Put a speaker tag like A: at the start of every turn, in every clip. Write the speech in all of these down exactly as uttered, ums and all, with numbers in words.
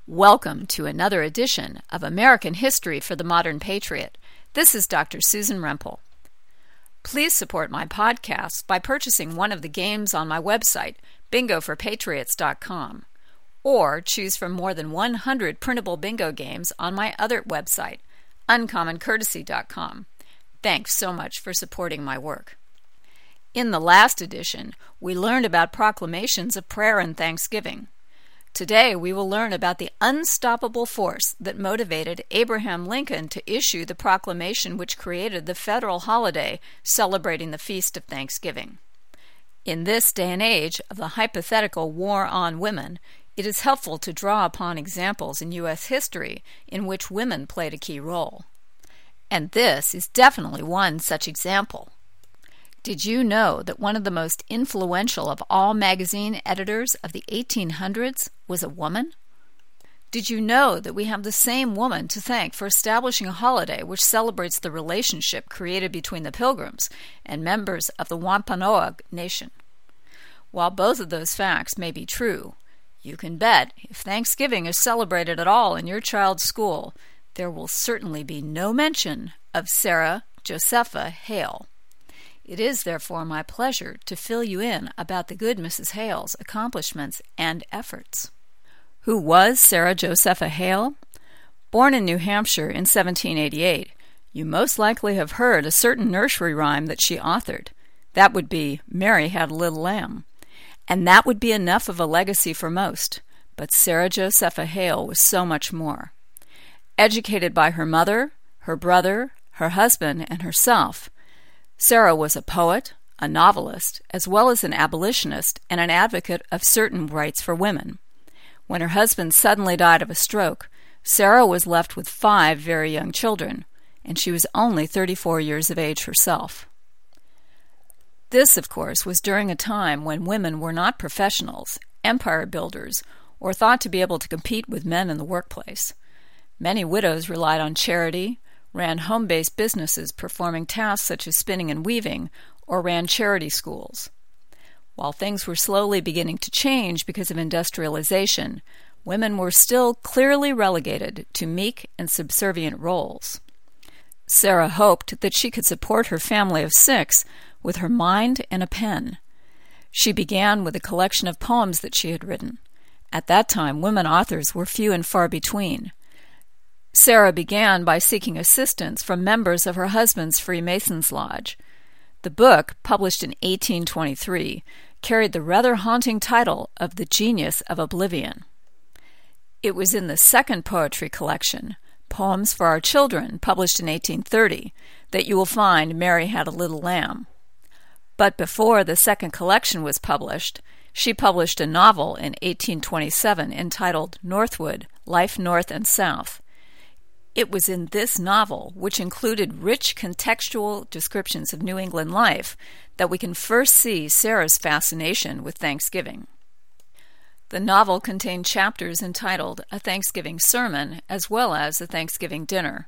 A: Welcome to another edition of American History for the Modern Patriot. This is Doctor Susan Rempel. Please support my podcasts by purchasing one of the games on my website, bingo for patriots dot com, or choose from more than one hundred printable bingo games on my other website, uncommon courtesy dot com. Thanks so much for supporting my work. In the last edition, we learned about proclamations of prayer and thanksgiving. Today, we will learn about the unstoppable force that motivated Abraham Lincoln to issue the proclamation which created the federal holiday celebrating the Feast of Thanksgiving. In this day and age of the hypothetical war on women, it is helpful to draw upon examples in U S history in which women played a key role. And this is definitely one such example. Did you know that one of the most influential of all magazine editors of the eighteen hundreds was a woman? Did you know that we have the same woman to thank for establishing a holiday which celebrates the relationship created between the Pilgrims and members of the Wampanoag Nation? While both of those facts may be true, you can bet if Thanksgiving is celebrated at all in your child's school, there will certainly be no mention of Sarah Josepha Hale. It is therefore my pleasure to fill you in about the good Missus Hale's accomplishments and efforts. Who was Sarah Josepha Hale? Born in New Hampshire in seventeen eighty-eight, you most likely have heard a certain nursery rhyme that she authored. That would be, Mary Had a Little Lamb. And that would be enough of a legacy for most, but Sarah Josepha Hale was so much more. Educated by her mother, her brother, her husband, and herself, Sarah was a poet, a novelist, as well as an abolitionist and an advocate of certain rights for women. When her husband suddenly died of a stroke, Sarah was left with five very young children, and she was only thirty-four years of age herself. This, of course, was during a time when women were not professionals, empire builders, or thought to be able to compete with men in the workplace. Many widows relied on charity, ran home-based businesses performing tasks such as spinning and weaving, or ran charity schools. While things were slowly beginning to change because of industrialization, women were still clearly relegated to meek and subservient roles. Sarah hoped that she could support her family of six with her mind and a pen. She began with a collection of poems that she had written. At that time, women authors were few and far between. Sarah began by seeking assistance from members of her husband's Freemasons Lodge. The book, published in eighteen twenty-three, carried the rather haunting title of The Genius of Oblivion. It was in the second poetry collection, Poems for Our Children, published in eighteen thirty, that you will find Mary Had a Little Lamb. But before the second collection was published, she published a novel in eighteen twenty-seven entitled Northwood, Life North and South. It was in this novel, which included rich contextual descriptions of New England life, that we can first see Sarah's fascination with Thanksgiving. The novel contained chapters entitled A Thanksgiving Sermon, as well as A Thanksgiving Dinner.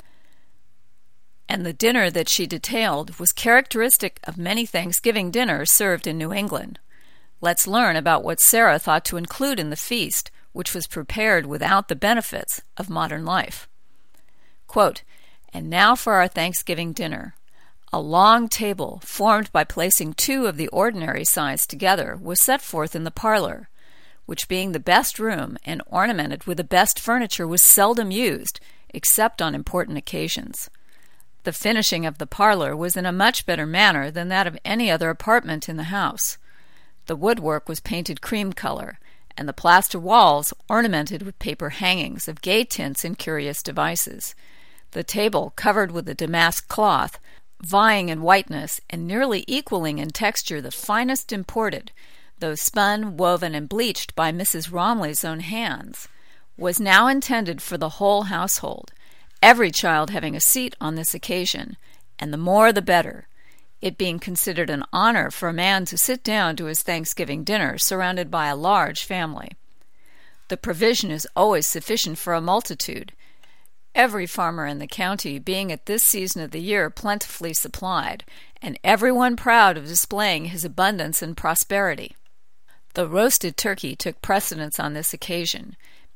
A: And the dinner that she detailed was characteristic of many Thanksgiving dinners served in New England. Let's learn about what Sarah thought to include in the feast, which was prepared without the benefits of modern life. Quote, "And now for our Thanksgiving dinner. A long table, formed by placing two of the ordinary size together, was set forth in the parlor, which being the best room and ornamented with the best furniture was seldom used, except on important occasions. The finishing of the parlor was in a much better manner than that of any other apartment in the house. The woodwork was painted cream color, and the plaster walls ornamented with paper hangings of gay tints and curious devices. The table covered with a damask cloth, vying in whiteness and nearly equaling in texture the finest imported, though spun, woven, and bleached by Missus Romley's own hands, was now intended for the whole household, every child having a seat on this occasion, and the more the better, it being considered an honor for a man to sit down to his Thanksgiving dinner surrounded by a large family. The provision is always sufficient for a multitude, every farmer in the county being at this season of the year plentifully supplied, and everyone proud of displaying his abundance and prosperity. The roasted turkey took precedence on this occasion,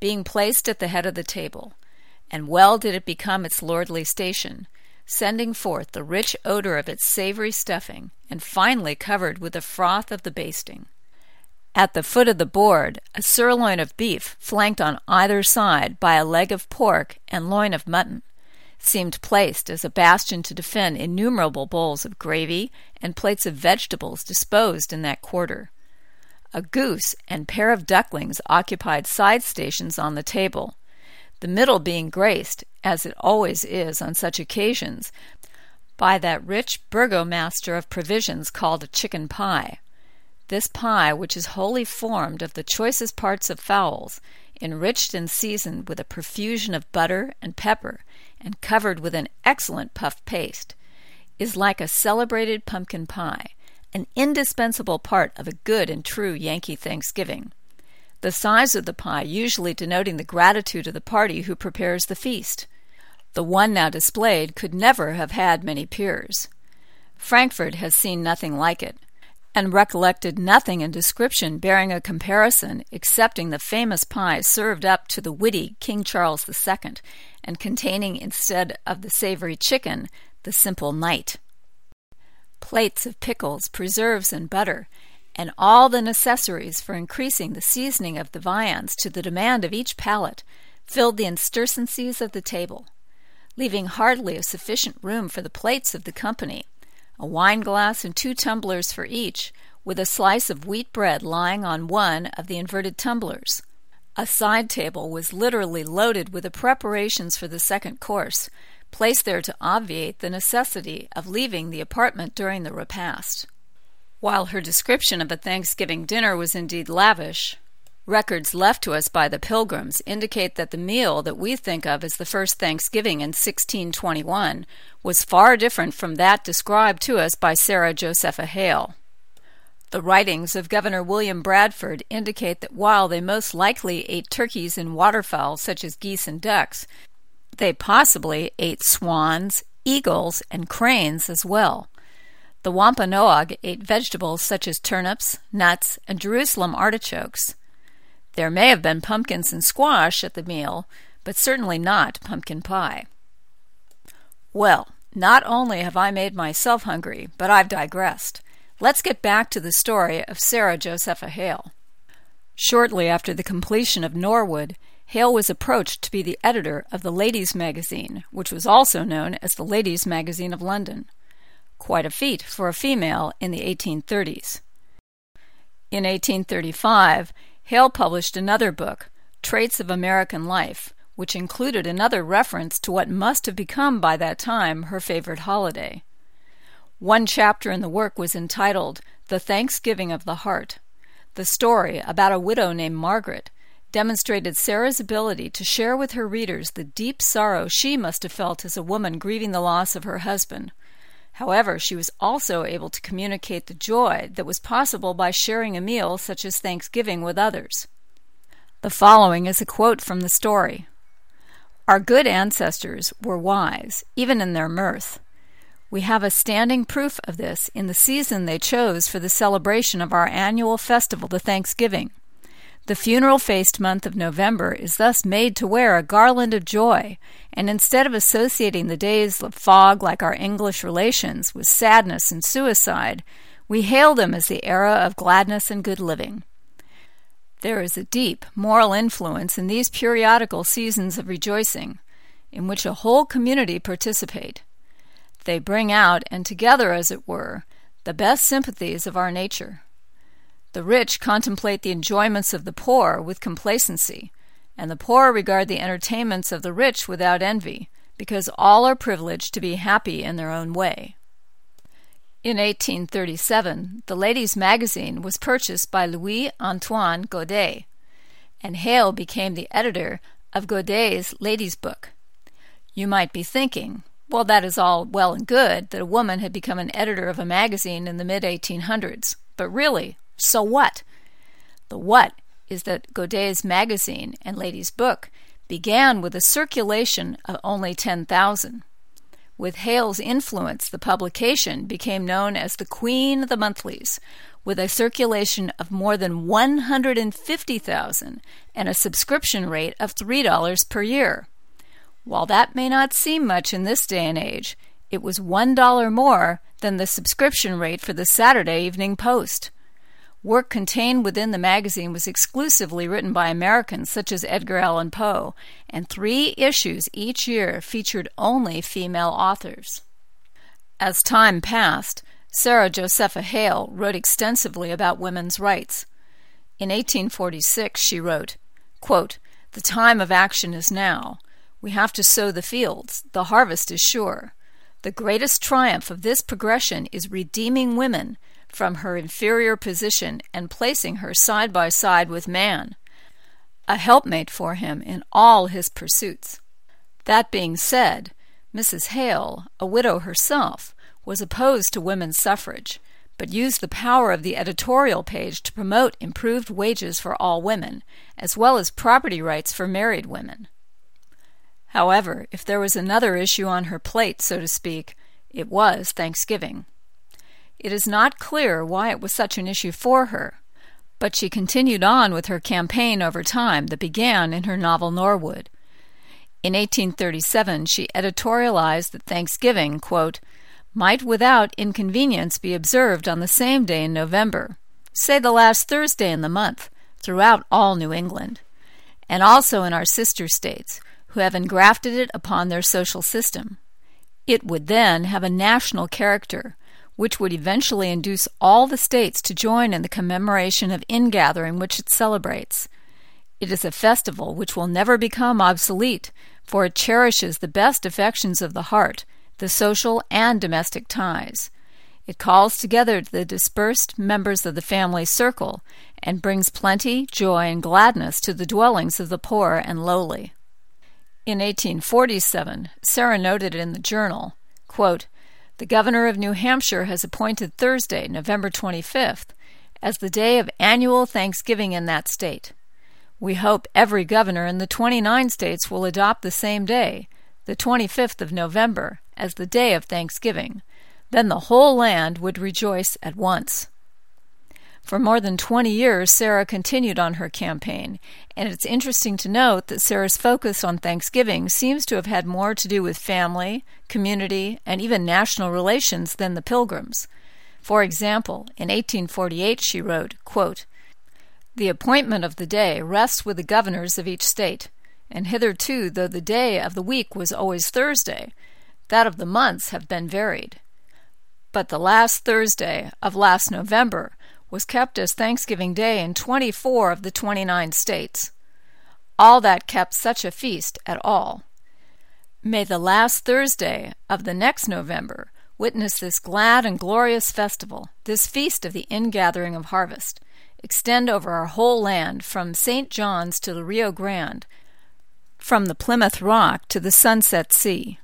A: being placed at the head of the table, and well did it become its lordly station, sending forth the rich odor of its savory stuffing, and finally covered with the froth of the basting. At the foot of the board, a sirloin of beef, flanked on either side by a leg of pork and loin of mutton, seemed placed as a bastion to defend innumerable bowls of gravy and plates of vegetables disposed in that quarter. A goose and pair of ducklings occupied side stations on the table, the middle being graced, as it always is on such occasions, by that rich burgomaster of provisions called a chicken pie. This pie, which is wholly formed of the choicest parts of fowls, enriched and seasoned with a profusion of butter and pepper, and covered with an excellent puff paste, is like a celebrated pumpkin pie, an indispensable part of a good and true Yankee Thanksgiving, the size of the pie usually denoting the gratitude of the party who prepares the feast. The one now displayed could never have had many peers. Frankfurt has seen nothing like it, and recollected nothing in description bearing a comparison excepting the famous pie served up to the witty King Charles the Second, and containing, instead of the savory chicken, the simple knight. Plates of pickles, preserves, and butter, and all the necessaries for increasing the seasoning of the viands to the demand of each palate, filled the interstices of the table, leaving hardly a sufficient room for the plates of the company, a wine-glass and two tumblers for each, with a slice of wheat bread lying on one of the inverted tumblers. A side table was literally loaded with the preparations for the second course, placed there to obviate the necessity of leaving the apartment during the repast. While her description of a Thanksgiving dinner was indeed lavish, records left to us by the Pilgrims indicate that the meal that we think of as the first Thanksgiving in sixteen twenty-one was far different from that described to us by Sarah Josepha Hale. The writings of Governor William Bradford indicate that while they most likely ate turkeys and waterfowl such as geese and ducks, they possibly ate swans, eagles, and cranes as well. The Wampanoag ate vegetables such as turnips, nuts, and Jerusalem artichokes. There may have been pumpkins and squash at the meal, but certainly not pumpkin pie. Well, not only have I made myself hungry, but I've digressed. Let's get back to the story of Sarah Josepha Hale. Shortly after the completion of Norwood, Hale was approached to be the editor of the Ladies' Magazine, which was also known as the Ladies' Magazine of London. Quite a feat for a female in the eighteen thirties. In eighteen thirty-five, Hale published another book, Traits of American Life, which included another reference to what must have become by that time her favorite holiday. One chapter in the work was entitled The Thanksgiving of the Heart. The story, about a widow named Margaret, demonstrated Sarah's ability to share with her readers the deep sorrow she must have felt as a woman grieving the loss of her husband. However, she was also able to communicate the joy that was possible by sharing a meal such as Thanksgiving with others. The following is a quote from the story. Our good ancestors were wise, even in their mirth. We have a standing proof of this in the season they chose for the celebration of our annual festival, the Thanksgiving. The funeral-faced month of November is thus made to wear a garland of joy, and instead of associating the days of fog like our English relations with sadness and suicide, we hail them as the era of gladness and good living. There is a deep moral influence in these periodical seasons of rejoicing, in which a whole community participate. They bring out, and together as it were, the best sympathies of our nature. The rich contemplate the enjoyments of the poor with complacency, and the poor regard the entertainments of the rich without envy, because all are privileged to be happy in their own way. In eighteen thirty-seven, the Ladies' Magazine was purchased by Louis-Antoine Godet, and Hale became the editor of Godet's Ladies' Book. You might be thinking, well, that is all well and good that a woman had become an editor of a magazine in the mid eighteen hundreds, but really, so what? The what is that Godet's magazine and Ladies' Book began with a circulation of only ten thousand. With Hale's influence, the publication became known as the Queen of the Monthlies, with a circulation of more than one hundred fifty thousand and a subscription rate of three dollars per year. While that may not seem much in this day and age, it was one dollar more than the subscription rate for the Saturday Evening Post. Work contained within the magazine was exclusively written by Americans such as Edgar Allan Poe, and three issues each year featured only female authors. As time passed, Sarah Josepha Hale wrote extensively about women's rights. In eighteen forty-six, she wrote, quote, "The time of action is now. We have to sow the fields. The harvest is sure. The greatest triumph of this progression is redeeming women from her inferior position and placing her side by side with man, a helpmate for him in all his pursuits." That being said, Missus Hale, a widow herself, was opposed to women's suffrage, but used the power of the editorial page to promote improved wages for all women, as well as property rights for married women. However, if there was another issue on her plate, so to speak, it was Thanksgiving. It is not clear why it was such an issue for her, but she continued on with her campaign over time that began in her novel Norwood. In eighteen thirty-seven, she editorialized that Thanksgiving, quote, "might without inconvenience be observed on the same day in November, say the last Thursday in the month, throughout all New England, and also in our sister states, who have engrafted it upon their social system. It would then have a national character, which would eventually induce all the states to join in the commemoration of ingathering which it celebrates. It is a festival which will never become obsolete, for it cherishes the best affections of the heart, the social and domestic ties. It calls together the dispersed members of the family circle and brings plenty, joy, and gladness to the dwellings of the poor and lowly." In eighteen forty-seven, Sarah noted in the Journal, quote, "The governor of New Hampshire has appointed Thursday, November twenty-fifth, as the day of annual Thanksgiving in that state. We hope every governor in the twenty-nine states will adopt the same day, the twenty-fifth of November, as the day of Thanksgiving. Then the whole land would rejoice at once." For more than twenty years, Sarah continued on her campaign, and it's interesting to note that Sarah's focus on Thanksgiving seems to have had more to do with family, community, and even national relations than the Pilgrims. For example, in eighteen forty-eight she wrote, quote, "The appointment of the day rests with the governors of each state, and hitherto, though the day of the week was always Thursday, that of the months have been varied. But the last Thursday of last November was kept as Thanksgiving Day in twenty-four of the twenty-nine states. All that kept such a feast at all. May the last Thursday of the next November witness this glad and glorious festival, this feast of the ingathering of harvest, extend over our whole land from Saint John's to the Rio Grande, from the Plymouth Rock to the Sunset Sea."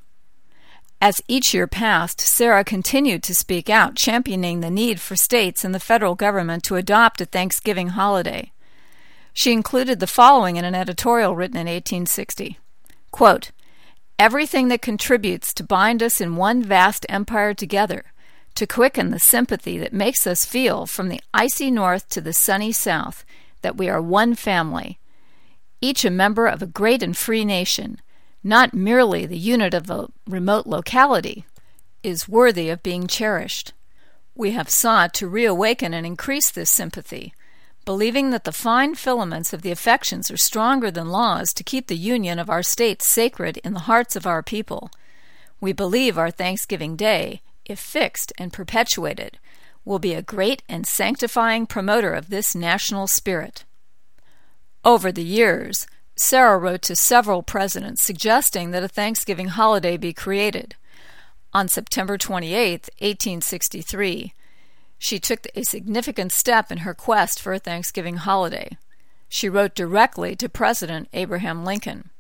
A: As each year passed, Sarah continued to speak out, championing the need for states and the federal government to adopt a Thanksgiving holiday. She included the following in an editorial written in eighteen sixty, quote, "Everything that contributes to bind us in one vast empire together, to quicken the sympathy that makes us feel from the icy north to the sunny south that we are one family, each a member of a great and free nation, not merely the unit of a remote locality, is worthy of being cherished. We have sought to reawaken and increase this sympathy, believing that the fine filaments of the affections are stronger than laws to keep the union of our states sacred in the hearts of our people. We believe our Thanksgiving Day, if fixed and perpetuated, will be a great and sanctifying promoter of this national spirit." Over the years, Sarah wrote to several presidents suggesting that a Thanksgiving holiday be created. On September twenty-eighth, eighteen sixty-three, she took a significant step in her quest for a Thanksgiving holiday. She wrote directly to President Abraham Lincoln,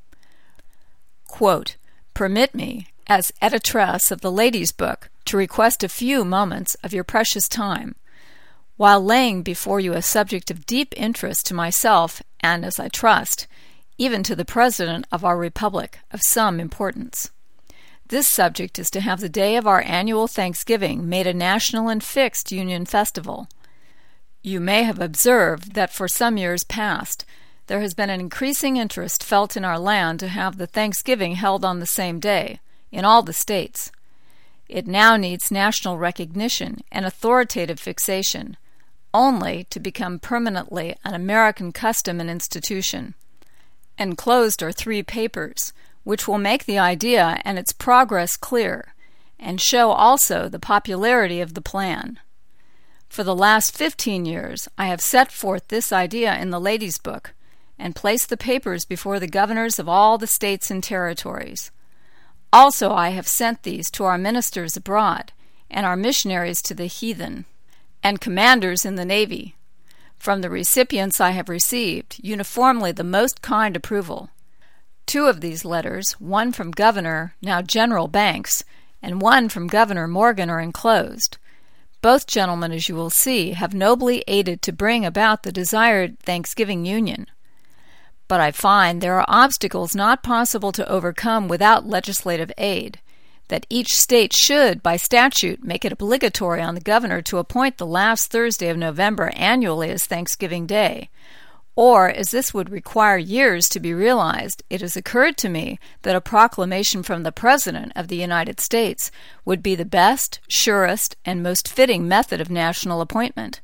A: quote, "Permit me, as editress of the Ladies' Book, to request a few moments of your precious time, while laying before you a subject of deep interest to myself and, as I trust, even to the President of our Republic, of some importance. This subject is to have the day of our annual Thanksgiving made a national and fixed Union festival. You may have observed that for some years past there has been an increasing interest felt in our land to have the Thanksgiving held on the same day, in all the states. It now needs national recognition and authoritative fixation, only to become permanently an American custom and institution. Enclosed are three papers, which will make the idea and its progress clear, and show also the popularity of the plan. For the last fifteen years I have set forth this idea in the Ladies' Book, and placed the papers before the governors of all the states and territories. Also I have sent these to our ministers abroad, and our missionaries to the heathen, and commanders in the Navy. From the recipients I have received uniformly the most kind approval. Two of these letters, one from Governor, now General Banks, and one from Governor Morgan, are enclosed. Both gentlemen, as you will see, have nobly aided to bring about the desired Thanksgiving Union. But I find there are obstacles not possible to overcome without legislative aid, that each state should, by statute, make it obligatory on the governor to appoint the last Thursday of November annually as Thanksgiving Day. Or, as this would require years to be realized, it has occurred to me that a proclamation from the President of the United States would be the best, surest, and most fitting method of national appointment.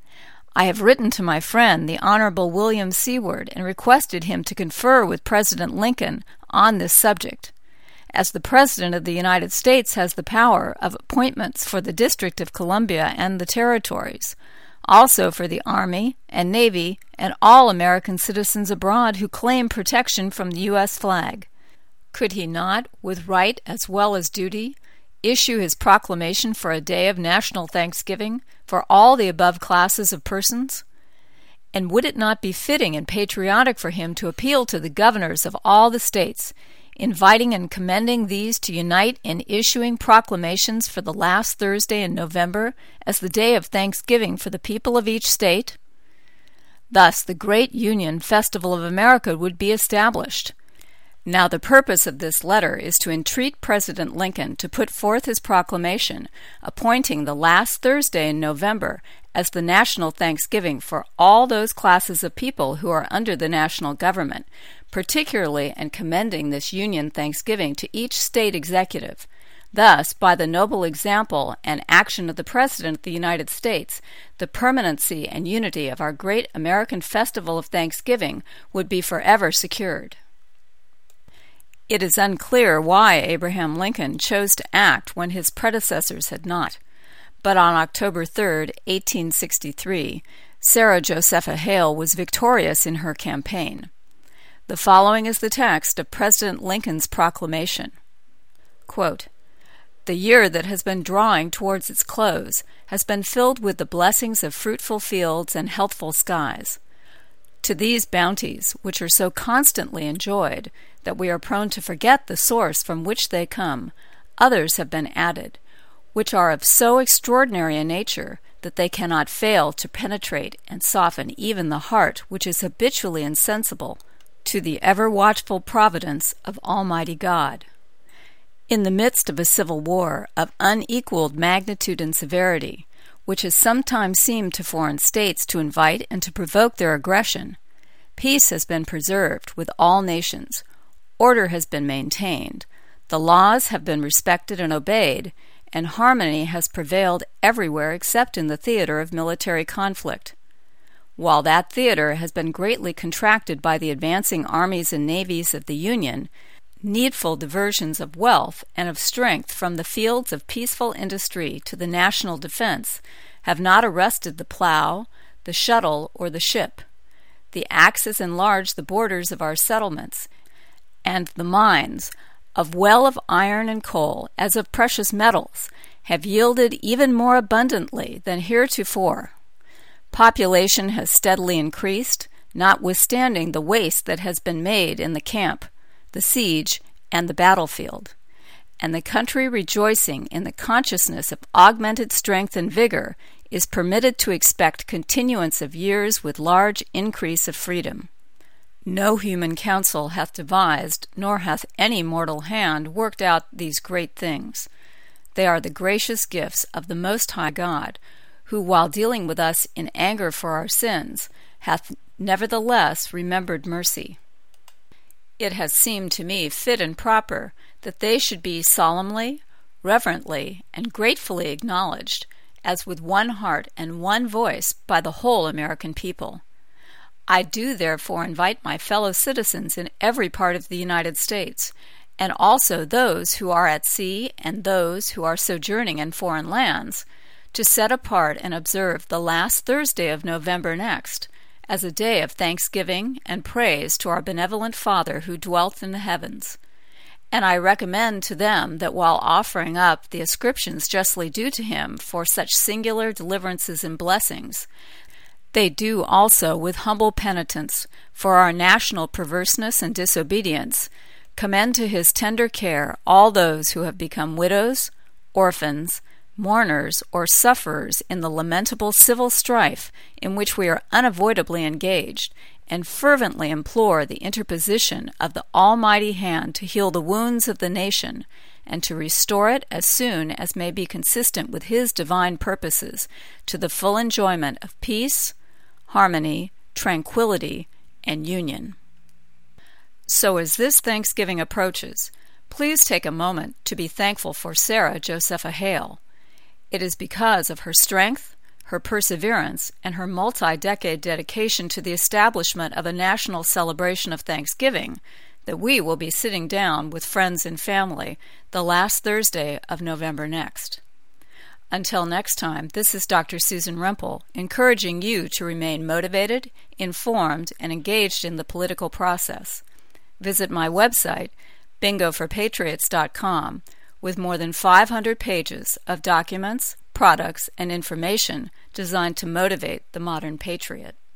A: I have written to my friend, the Honorable William Seward, and requested him to confer with President Lincoln on this subject. As the President of the United States has the power of appointments for the District of Columbia and the territories, also for the Army and Navy and all American citizens abroad who claim protection from the U S flag, could he not, with right as well as duty, issue his proclamation for a day of national thanksgiving for all the above classes of persons? And would it not be fitting and patriotic for him to appeal to the governors of all the states, inviting and commending these to unite in issuing proclamations for the last Thursday in November as the day of thanksgiving for the people of each state? Thus the great Union Festival of America would be established. Now the purpose of this letter is to entreat President Lincoln to put forth his proclamation appointing the last Thursday in November as the national thanksgiving for all those classes of people who are under the national government, particularly and commending this Union Thanksgiving to each state executive. Thus, by the noble example and action of the President of the United States, the permanency and unity of our great American Festival of Thanksgiving would be forever secured. It is unclear why Abraham Lincoln chose to act when his predecessors had not, but on October third, eighteen sixty-three, Sarah Josepha Hale was victorious in her campaign. The following is the text of President Lincoln's proclamation. Quote, "The year that has been drawing towards its close has been filled with the blessings of fruitful fields and healthful skies. To these bounties, which are so constantly enjoyed that we are prone to forget the source from which they come, others have been added, which are of so extraordinary a nature that they cannot fail to penetrate and soften even the heart which is habitually insensible to the ever-watchful providence of Almighty God. In the midst of a civil war of unequaled magnitude and severity, which has sometimes seemed to foreign states to invite and to provoke their aggression, peace has been preserved with all nations, order has been maintained, the laws have been respected and obeyed, and harmony has prevailed everywhere except in the theater of military conflict. While that theater has been greatly contracted by the advancing armies and navies of the Union, needful diversions of wealth and of strength from the fields of peaceful industry to the national defense have not arrested the plow, the shuttle, or the ship. The axe has enlarged the borders of our settlements, and the mines, of well of iron and coal as of precious metals, have yielded even more abundantly than heretofore. Population has steadily increased, notwithstanding the waste that has been made in the camp, the siege, and the battlefield, and the country, rejoicing in the consciousness of augmented strength and vigor, is permitted to expect continuance of years with large increase of freedom. No human counsel hath devised, nor hath any mortal hand worked out these great things. They are the gracious gifts of the Most High God, who, while dealing with us in anger for our sins, hath nevertheless remembered mercy. It has seemed to me fit and proper that they should be solemnly, reverently, and gratefully acknowledged, as with one heart and one voice, by the whole American people. I do therefore invite my fellow citizens in every part of the United States, and also those who are at sea and those who are sojourning in foreign lands, to set apart and observe the last Thursday of November next as a day of thanksgiving and praise to our benevolent Father who dwelleth in the heavens. And I recommend to them that while offering up the ascriptions justly due to him for such singular deliverances and blessings, they do also with humble penitence for our national perverseness and disobedience commend to his tender care all those who have become widows, orphans, mourners, or sufferers in the lamentable civil strife in which we are unavoidably engaged, and fervently implore the interposition of the Almighty hand to heal the wounds of the nation, and to restore it as soon as may be consistent with His divine purposes to the full enjoyment of peace, harmony, tranquility, and union. So as this Thanksgiving approaches, please take a moment to be thankful for Sarah Josepha Hale. It is because of her strength, her perseverance, and her multi-decade dedication to the establishment of a national celebration of Thanksgiving that we will be sitting down with friends and family the last Thursday of November next. Until next time, this is Doctor Susan Rempel, encouraging you to remain motivated, informed, and engaged in the political process. Visit my website, bingo for patriots dot com, with more than five hundred pages of documents, products, and information designed to motivate the modern patriot.